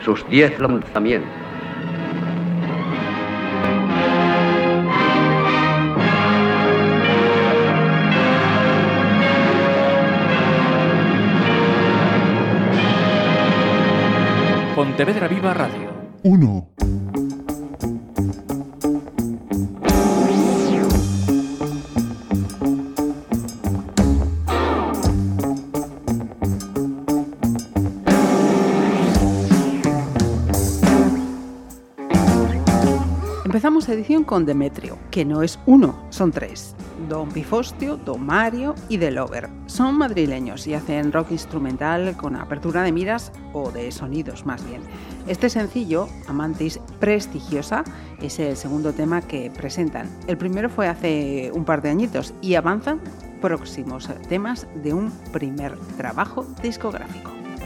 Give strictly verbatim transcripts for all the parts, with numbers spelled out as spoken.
sus diez lanzamientos. Pontevedra Viva Radio. Uno. Empezamos edición con Demetrio, que no es uno, son tres. Don Pifostio, Don Mario y The Lover. Son madrileños y hacen rock instrumental con apertura de miras o de sonidos más bien. Este sencillo, Amantis Prestigiosa, es el segundo tema que presentan. El primero fue hace un par de añitos y avanzan próximos temas de un primer trabajo discográfico.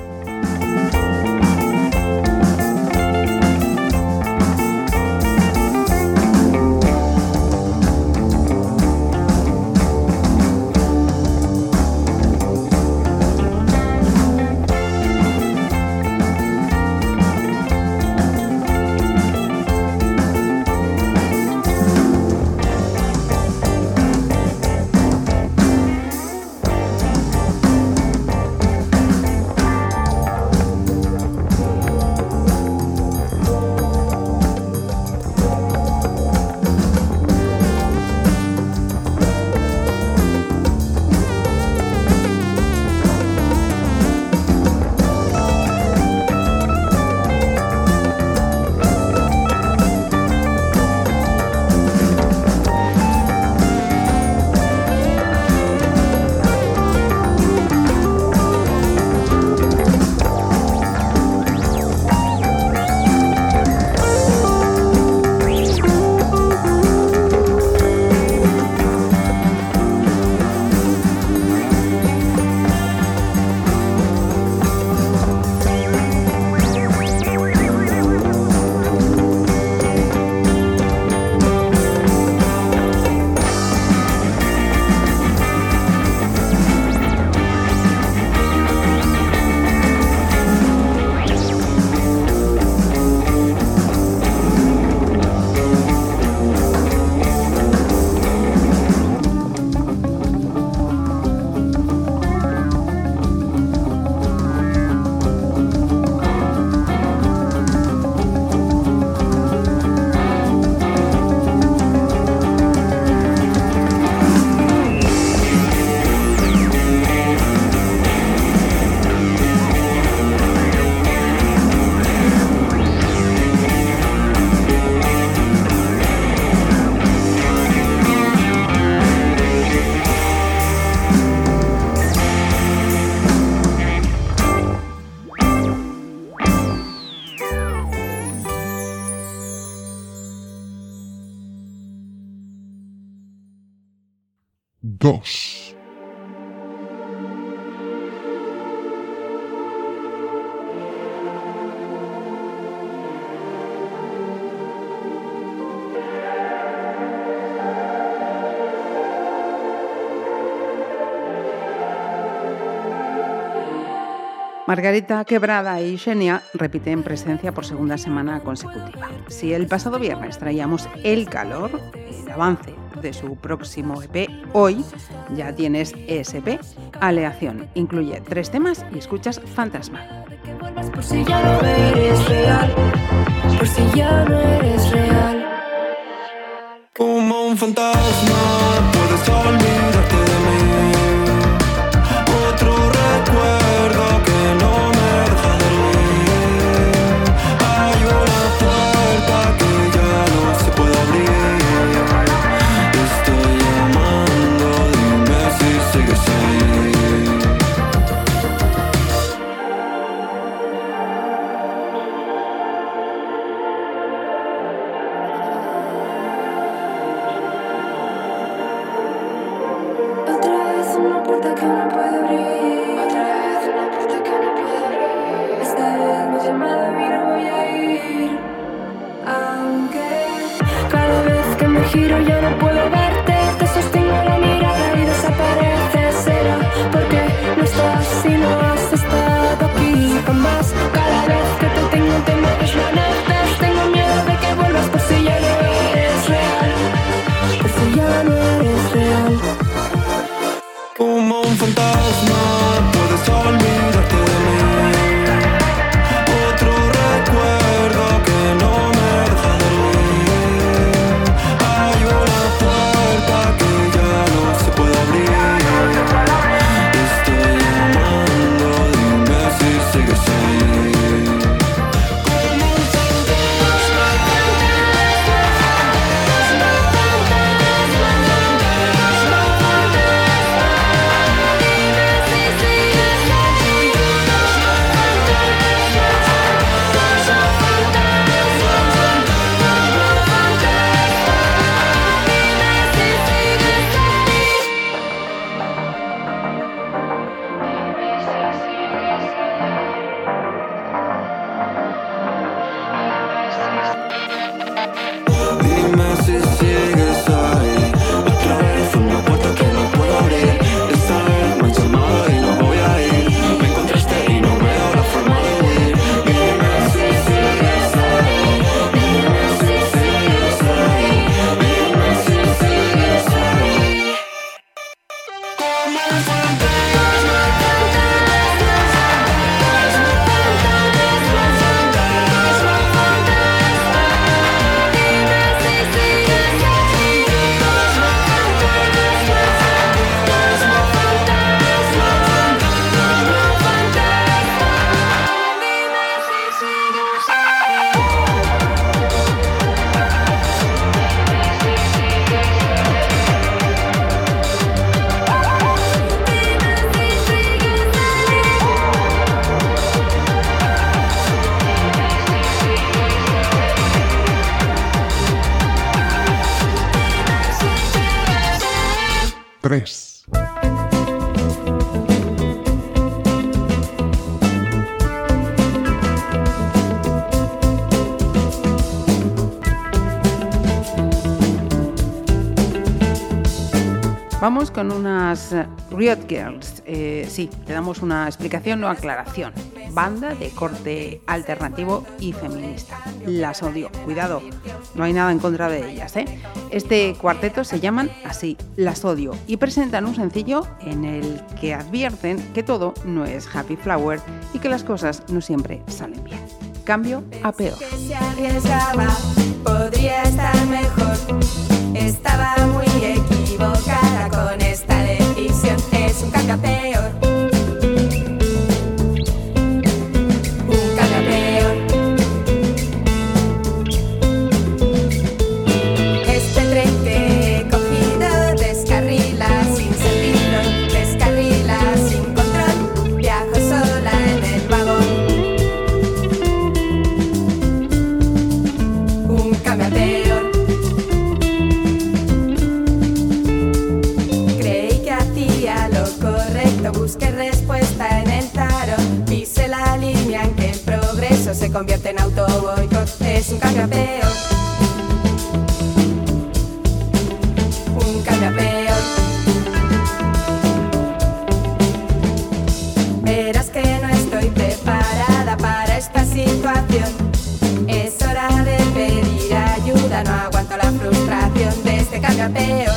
Dos. Margarita Quebrada y Xenia repiten presencia por segunda semana consecutiva. Si el pasado viernes traíamos El Calor, el avance de su próximo E P, hoy ya tienes E S P, Aleación. Incluye tres temas y escuchas Fantasma. Por si ya no eres real, por si ya no eres real. Como un fantasma puedes olvidarte de mí. Otro recuerdo que no me deja dormir. Hay una puerta que ya no se puede abrir. Estoy llamando, dime si sigues ahí. Giro, ya no puedo verte, te sostengo la mirada y desapareces. Será porque no estás y no has estado aquí jamás. Cada vez que te tengo te tres. Vamos con unas Riot Girls. Eh, sí, le damos una explicación o aclaración. Banda de corte alternativo y feminista. Las odio. Cuidado, no hay nada en contra de ellas, ¿eh? Este cuarteto se llaman así, Las odio, y presentan un sencillo en el que advierten que todo no es happy flower y que las cosas no siempre salen bien. Cambio a peor. Que se arriesgaba, podría estar mejor. Estaba muy equivocada con esta decisión. Es un cambio a peor. Un cambio a peor. Este tren que he cogido descarrila sin sentido, descarrila sin control. Viajo sola en el vagón. Un cambio a peor. Busqué respuesta en el tarot, pise la línea en que el progreso se convierte en autoboicot. Es un cambio a peor. Un cambio a peor. Verás que no estoy preparada para esta situación. Es hora de pedir ayuda, no aguanto la frustración de este cambio a peor.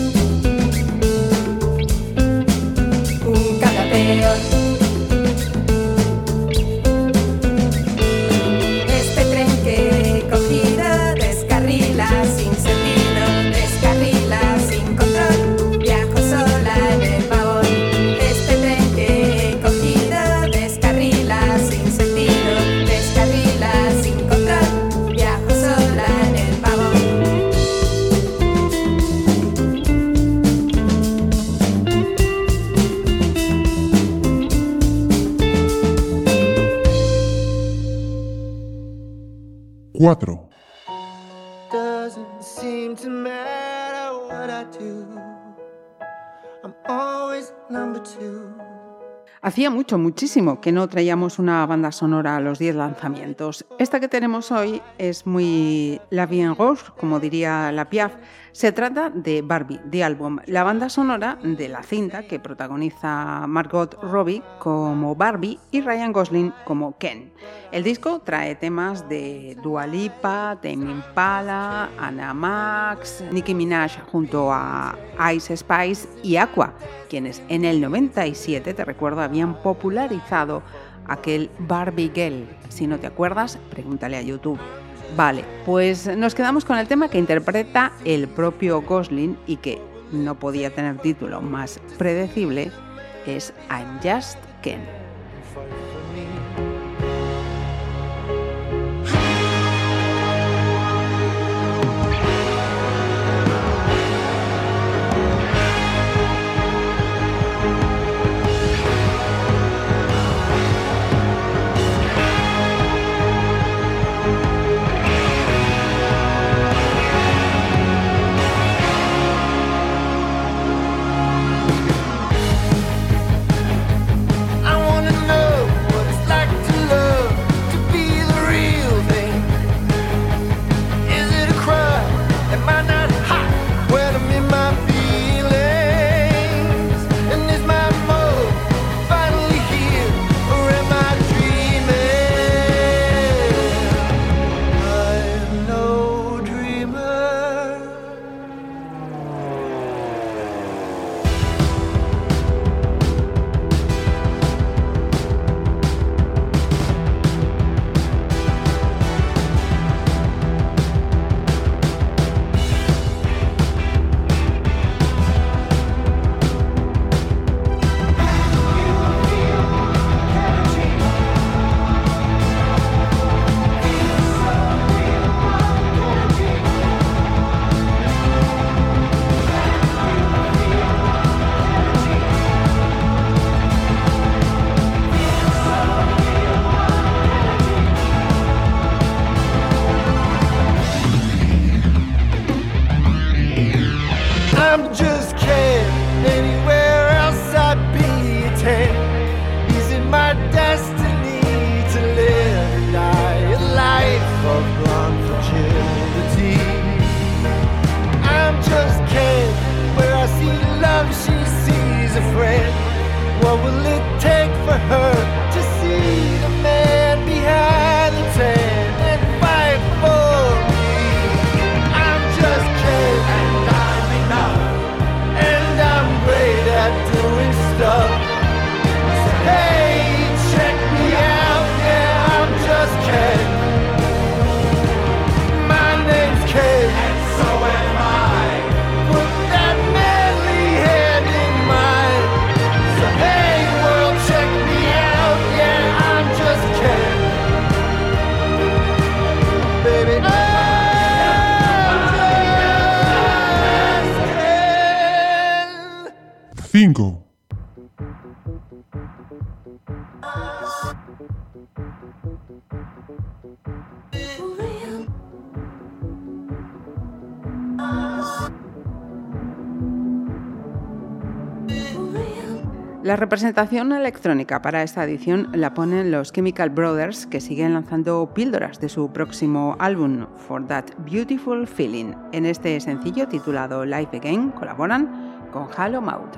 Este tren que he cogido descarrila sin sentido, descarrila sin control. Viajo sola en el vagón. Este tren que he cogido descarrila sin sentido, descarrila sin control. Viajo sola en el vagón. cuatro. Doesn't seem to matter what I do. I'm always number two. Hacía mucho, muchísimo que no traíamos una banda sonora a los diez lanzamientos. Esta que tenemos hoy es muy La Vie en Rose, como diría la Piaf. Se trata de Barbie, The Album, la banda sonora de la cinta que protagoniza Margot Robbie como Barbie y Ryan Gosling como Ken. El disco trae temas de Dua Lipa, Tame Impala, Anna Max, Nicki Minaj junto a Ice Spice y Aqua, quienes en el noventa y siete, te recuerdo, habían popularizado aquel Barbie Girl. Si no te acuerdas, pregúntale a YouTube. Vale, pues nos quedamos con el tema que interpreta el propio Gosling y que no podía tener título más predecible, es I'm Just Ken. I wanna cinco. La representación electrónica para esta edición la ponen los Chemical Brothers, que siguen lanzando píldoras de su próximo álbum, For That Beautiful Feeling. En este sencillo titulado Life Again colaboran con Halo Maud.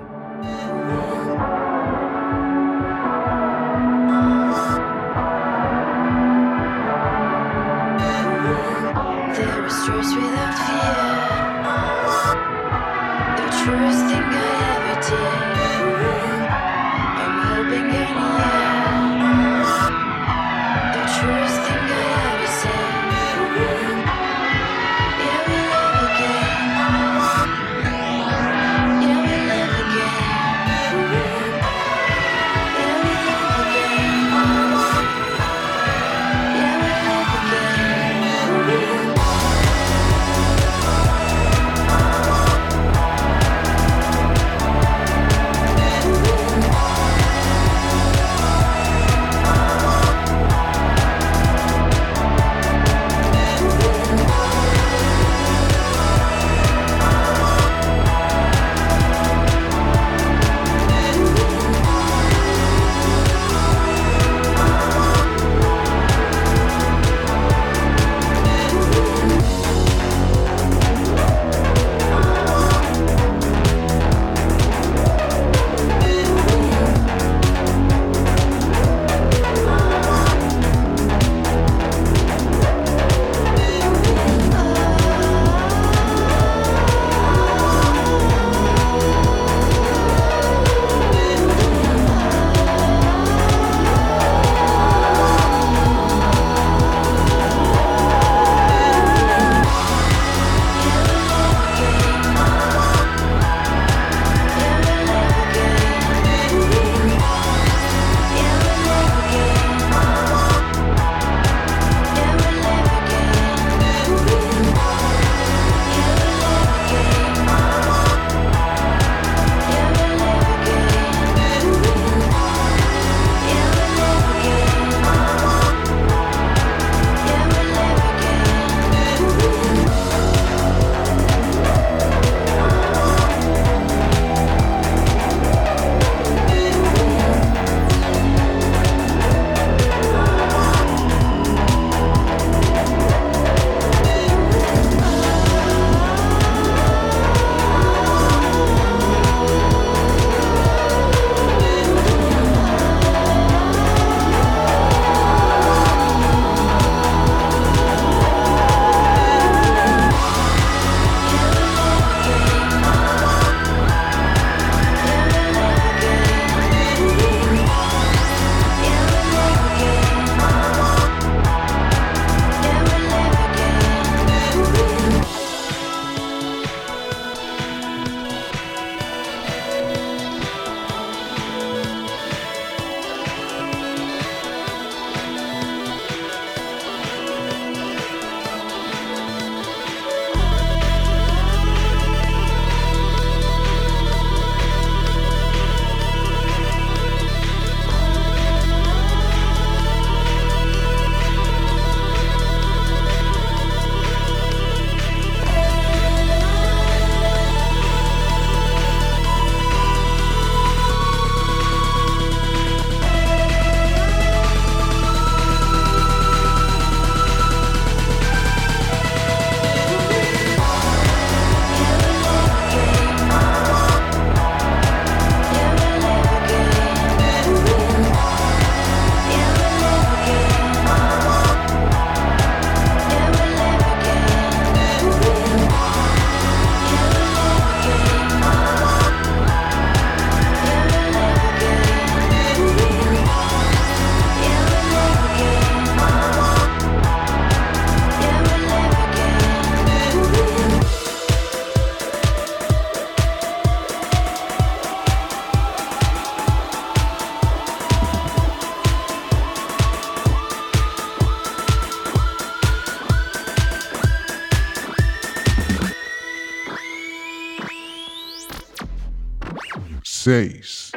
seis.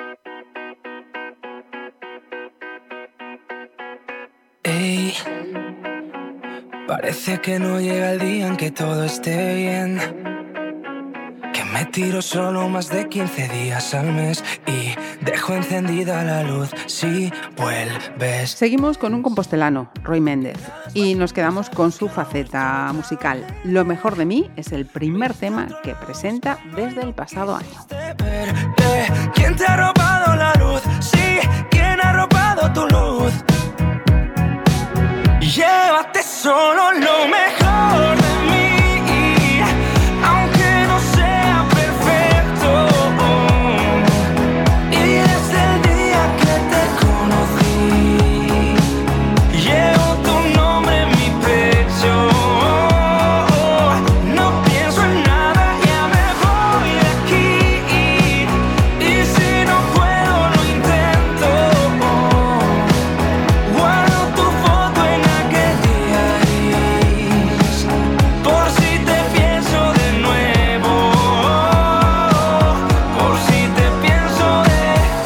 Ey, parece que no llega el día en que todo esté bien. Que me tiro solo más de quince días al mes y dejo encendida la luz si vuelves. Seguimos con un compostelano, Roy Méndez, y nos quedamos con su faceta musical. Lo mejor de mí es el primer tema que presenta desde el pasado año. ¿Quién te ha robado la luz? Sí, ¿quién ha robado tu luz? Llévate solo lo mejor de mí, aunque no sea perfecto. Y desde el día que te conocí, llevo tu nombre en mi pecho. No pienso en nada, ya me voy de aquí. Y si no puedo, lo intento. Guardo tu foto en aquel día gris, por si te pienso de nuevo, por si te pienso de...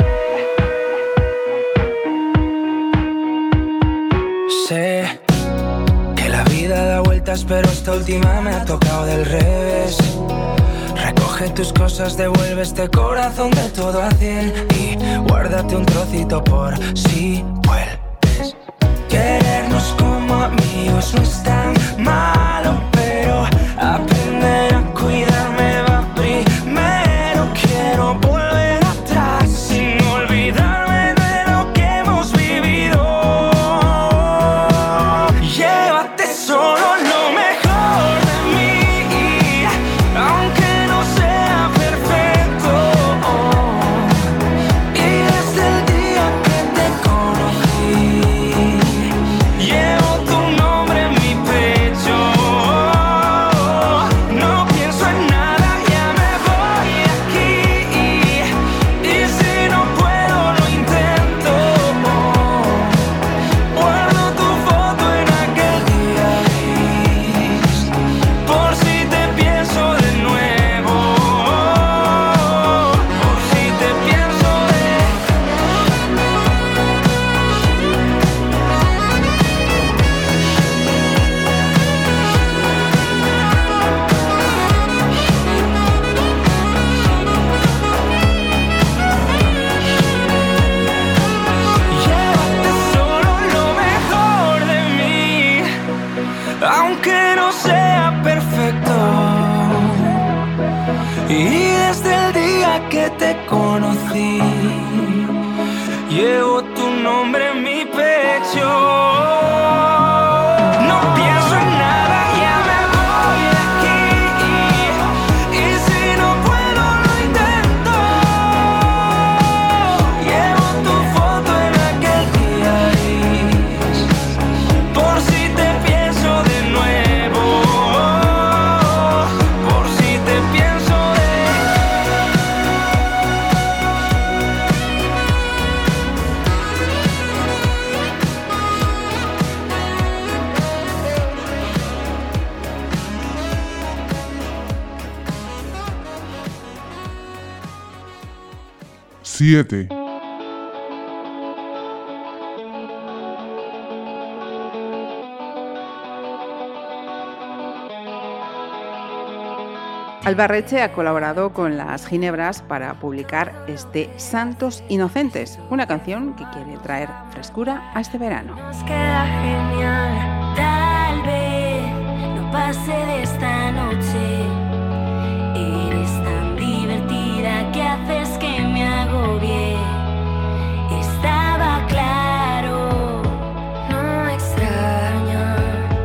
Sé que la vida da vueltas, pero esta última me ha tocado del revés. Recoge tus cosas, devuelve este corazón de todo a cien y guárdate un trocito por si vuelves. Querernos como amigos no es tan malo, pero aprender a cuidarme va primero. Quiero volver atrás sin olvidarme de lo que hemos vivido. Llévate solo lo mejor de mí, aunque no sea perfecto. Y desde el día que te conocí, llevo tu nombre en mi pecho. No pienso en nada, ya me voy de aquí. Y si no puedo, lo intento. Guardo tu foto en aquel día gris, por si te pienso de nuevo, por si te pienso de... Llévate solo lo mejor de mí, aunque no sea perfecto. Y desde el día que te conocí, llevo tu nombre en mi pecho. No pienso en nada, ya me voy de aquí. Y si no puedo, lo intento. Llevo tu foto en aquel día gris, por si te pienso de nuevo, por si te pienso de... siete. Albarreche ha colaborado con las Ginebras para publicar este Santos Inocentes, una canción que quiere traer frescura a este verano. Nos queda genial, tal vez no pase de esta noche. Eres tan divertida que haces que me agobie. Estaba claro, no me extraña.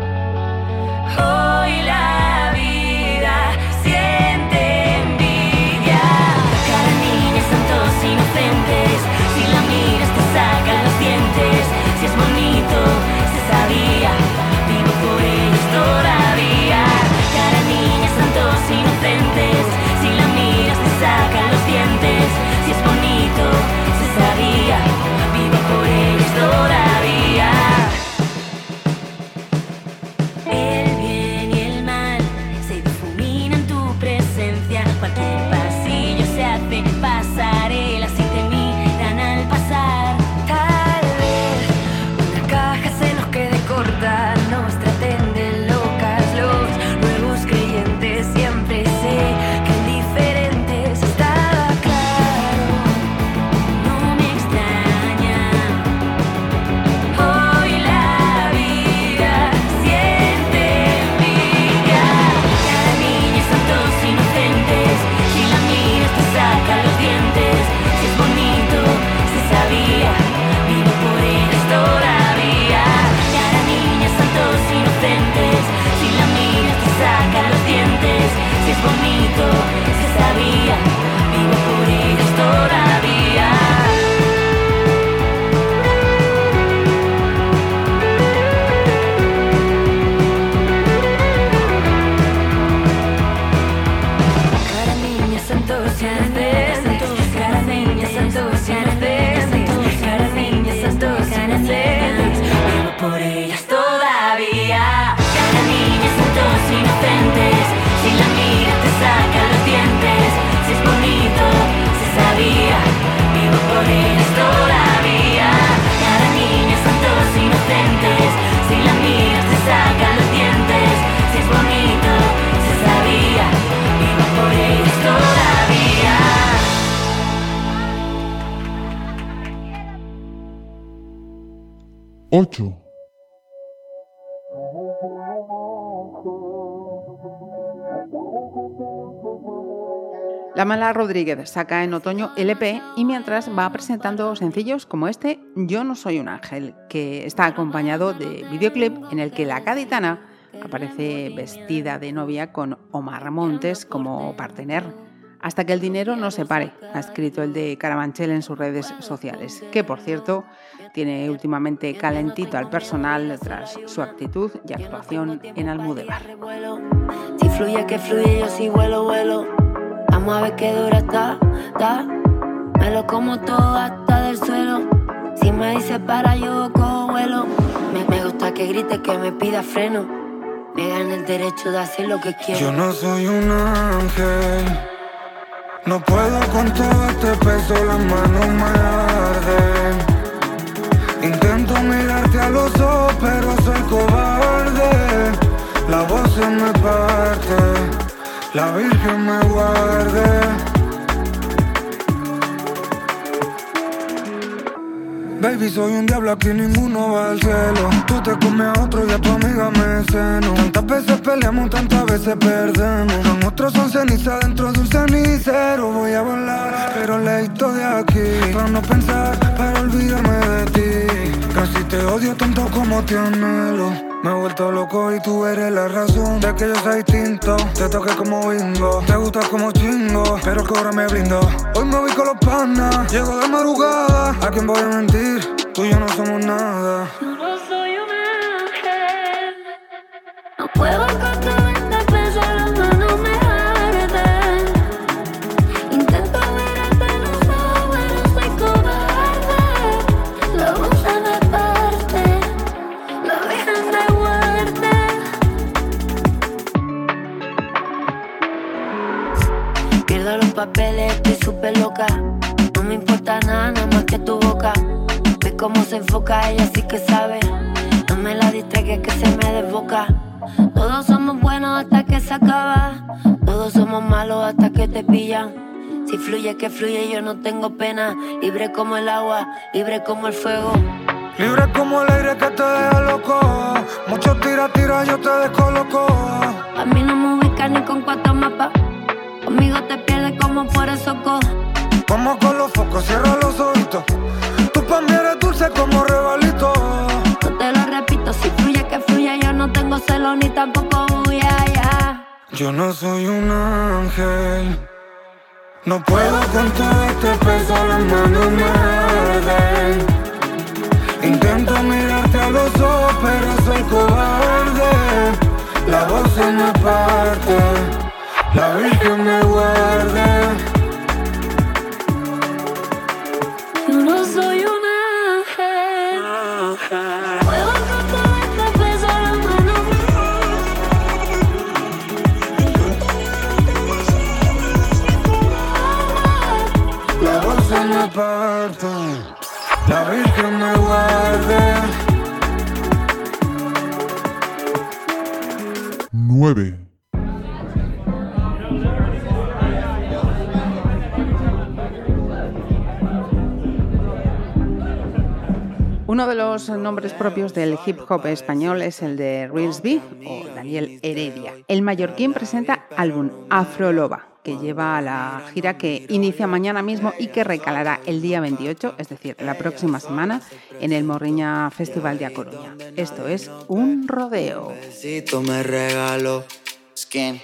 Hoy la vida siente envidia. Cada niña santos inocentes, si la miras te sacan los dientes. Si es bonito, se sabía. ocho. La Mala Rodríguez saca en otoño L P y mientras va presentando sencillos como este, Yo no soy un ángel, que está acompañado de videoclip en el que la gaditana aparece vestida de novia con Omar Montes como partener. Hasta que el dinero no se pare, ha escrito el de Carabanchel en sus redes sociales, que por cierto tiene últimamente calentito al personal tras su actitud y actuación en Almudévar. Si fluye que fluye, yo sí vuelo, vuelo. Vamos a ver qué dura está, está. Me lo como todo hasta del suelo. Si me dice para, yo cojo vuelo. Me, me gusta que grite, que me pida freno. Me gana el derecho de hacer lo que quiero. Yo no soy un ángel. No puedo con todo este peso, las manos me arden. Intento mirarte a los ojos, pero soy cobarde. La voz se me parte. La Virgen me guarde. Baby, soy un diablo, aquí ninguno va al cielo. Tú te comes a otro y a tu amiga me ceno. Tantas veces peleamos, tantas veces perdemos. Los nuestros son ceniza dentro de un cenicero. Voy a volar, pero leíto de aquí. Para no pensar, para olvidarme de ti. Casi te odio tanto como te anhelo. Me he vuelto loco y tú eres la razón de que yo sea distinto. Te toqué como bingo, te gustas como chingo, pero que ahora me brindo. Hoy me voy con los panas, llego de madrugada. ¿A quién voy a mentir? Tú y yo no somos nada. Yo no soy un ángel. No puedo con todo este peso, las manos me arden. Intento mirarte los ojos, pero soy cobarde. La voz se me parte, la Virgen me guarde. Pierdo los papeles, estoy súper loca. No me importa nada, nada más que tu boca. Ve cómo se enfoca, ella sí que sabe. No me la distraigas que se me desboca. Todos somos buenos hasta que se acaba. Todos somos malos hasta que te pillan. Si fluye que fluye, yo no tengo pena. Libre como el agua, libre como el fuego. Libre como el aire que te deja loco. Muchos tira, tira, yo te descoloco. A mí no me ubicas ni con cuatro mapas. Conmigo te pierdes como por eso cojo. Vamos con los focos, cierra los ojitos. Tú pa' mí eres dulce como regalito. No te lo repito, si fluye que fluye, yo no tengo celo ni tampoco huya, ya. Yo no soy un ángel. No puedo con todo este peso, las manos me arden. Intento mirarte a los ojos, pero soy cobarde. La voz se me parte, la Virgen me guarde. Yo no soy un ángel. Puedo con todo este peso, las manos me arden. La voz se me parte, la Virgen me guarde. nueve. Uno de los nombres propios del hip hop español es el de Reels B o Daniel Heredia. El mallorquín presenta álbum Afroloba, que lleva a la gira que inicia mañana mismo y que recalará el día veintiocho, es decir, la próxima semana, en el Morriña Festival de A Coruña. Esto es Un Rodeo. Me regaló skin.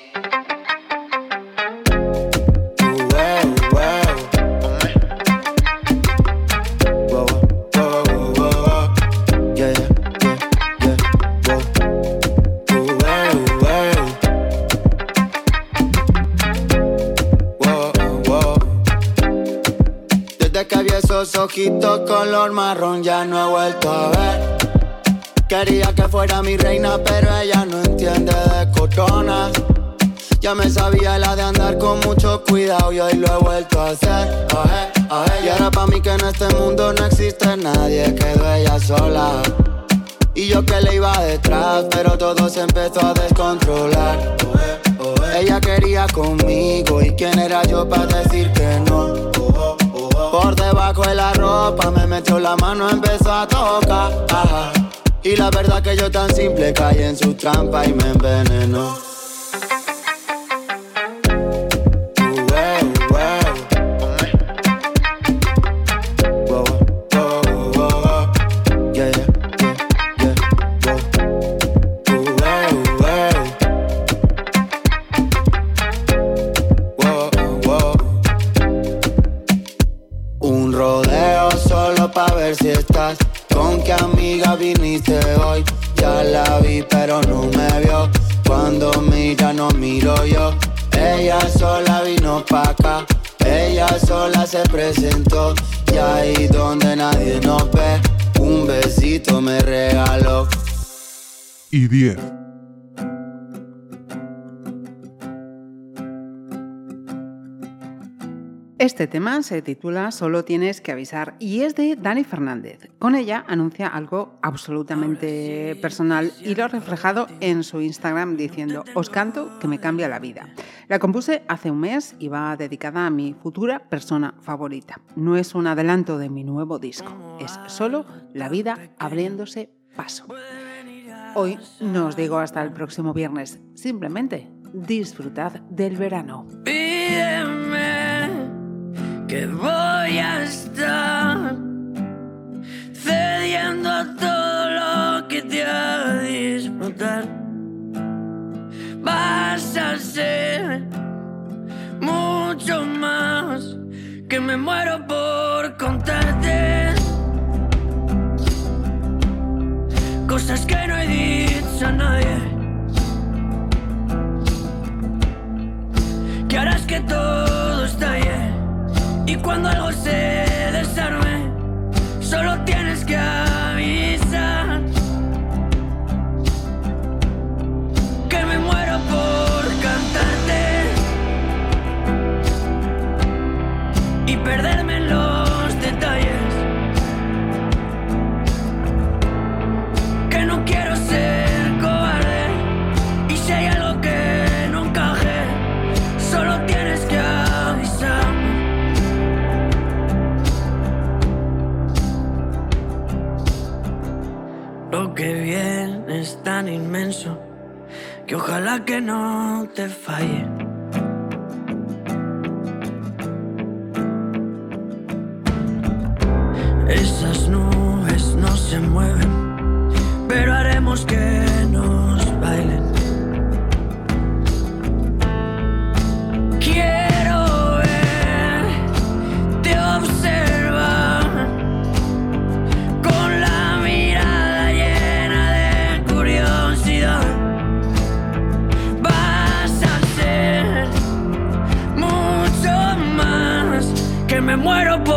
Ojitos color marrón ya no he vuelto a ver. Quería que fuera mi reina, pero ella no entiende de coronas. Ya me sabía la de andar con mucho cuidado y hoy lo he vuelto a hacer. Oje, oje. Y ahora pa' mí que en este mundo no existe nadie, quedó ella sola. Y yo que le iba detrás, pero todo se empezó a descontrolar. Oje, oje. Ella quería conmigo y quién era yo pa' decir que no. Por debajo de la ropa me metió la mano, empezó a tocar. Ajá. Y la verdad que yo tan simple caí en su trampa y me envenenó. Si estás, con qué amiga viniste hoy. Ya la vi pero no me vio. Cuando mira no miro yo. Ella sola vino pa' acá. Ella sola se presentó. Y ahí donde nadie nos ve, un besito me regaló. Y diez. Este tema se titula Solo tienes que avisar y es de Dani Fernández. Con ella anuncia algo absolutamente personal y lo ha reflejado en su Instagram diciendo: os canto que me cambia la vida. La compuse hace un mes y va dedicada a mi futura persona favorita. No es un adelanto de mi nuevo disco, es solo la vida abriéndose paso. Hoy no os digo hasta el próximo viernes, simplemente disfrutad del verano. Pídeme que voy a estar cediendo a todo lo que te haga disfrutar. Vas a ser mucho más que me muero por contarte cosas que no he dicho a nadie, que harás que todo estalle. Y cuando algo se desarme, solo tienes que avisar que me muero por cantarte y perderme en los detalles, que no quiero ser cobarde. Y si hay algo que no encaje, solo tienes que avisar. Lo que viene es tan inmenso que ojalá que no te falle. Esas nubes no se mueven, pero haremos que nos bailen. Quiero verte observar con la mirada llena de curiosidad. Vas a ser mucho más que me muero por